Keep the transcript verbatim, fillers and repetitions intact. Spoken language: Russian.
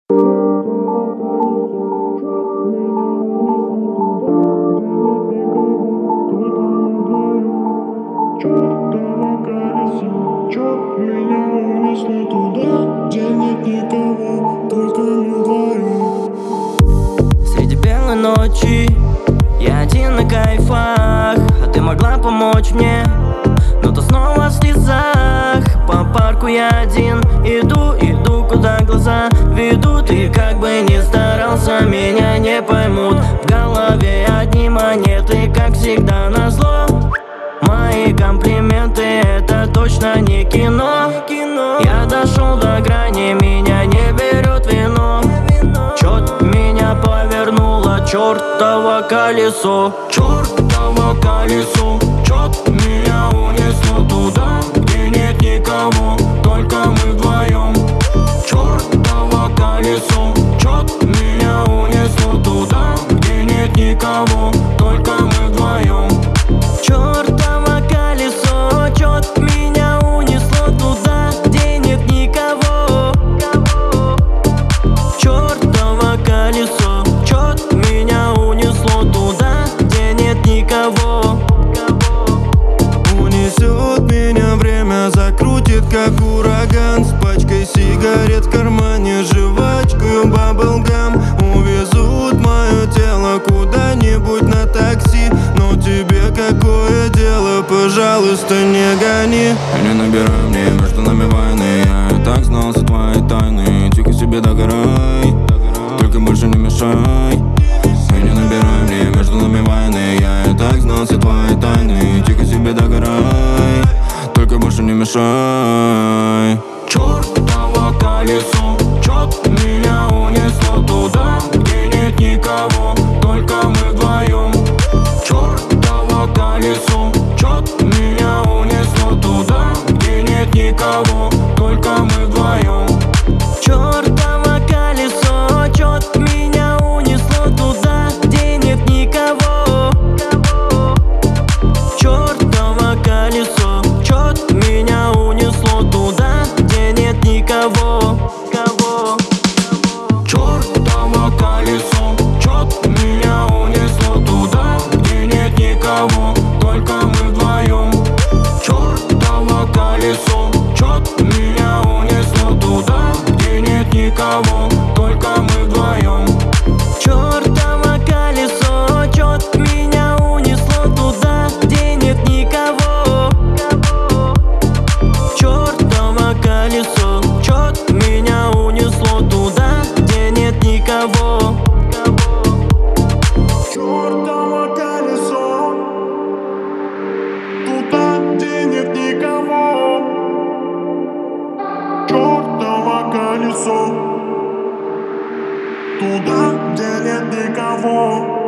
Чёртово колесо, чёрт меня унесло туда, где нет никого, только мы вдвоем. Среди белой ночи я один на кайфах, а ты могла помочь мне, но ты снова в слезах. По парку я один иду, иду, куда глаза ведут, и как бы ни старался, меня не поймут. В голове одни монеты, как всегда назло. Мои комплименты — это точно не кино. Я дошел до грани, меня не берет вино. Чёрт меня повернуло, чёртово колесо. Чёртово колесо, чёрт меня унесло туда, где нет никого, только мы вдвоем. Чёртово колесо, чёрт меня унесло туда, где нет никого, только мы вдвоем. Чёртово колесо, чёрт меня унесло туда, где нет никого. Чёртово колесо, чёрт меня унесло туда, где нет никого. Унесет меня время, закрутит как ураган, с пачкой сигарет в кармане, жвачкой баблгам. Увезут мое тело куда-нибудь на такси, но тебе какое дело, пожалуйста, не гони. Не набирай мне, между нами войны, я и так знал все твои тайны. Тихо себе догорай, только больше не мешай. И не набирай мне, между нами войны, я и так знал все твои тайны. Тихо себе догорай, только больше не мешай. Чёртово колесо, чёрт меня унесло туда, где нет никого, только мы вдвоем. Чёртово колесо, чёрт меня унесло туда, где нет никого, только мы вдвоем. Чёртово колесо, чёрт меня унесло туда, где нет никого. Чёртово колесо, чёрт меня унесло туда, где нет никого. Чёртово колесо, чёрт меня унесло туда, где нет никого, только мы вдвоем. Чёртово колесо, чёрт меня унесло туда, где нет никого, только мы вдвоем. Чёртово колесо, чёрт меня унесло туда, где нет никого. Чёртово колесо, чёрт меня унесло туда, где нет никого. Чёртово колесо, туда, где нет никого. Чёртово колесо, туда, где нет никого.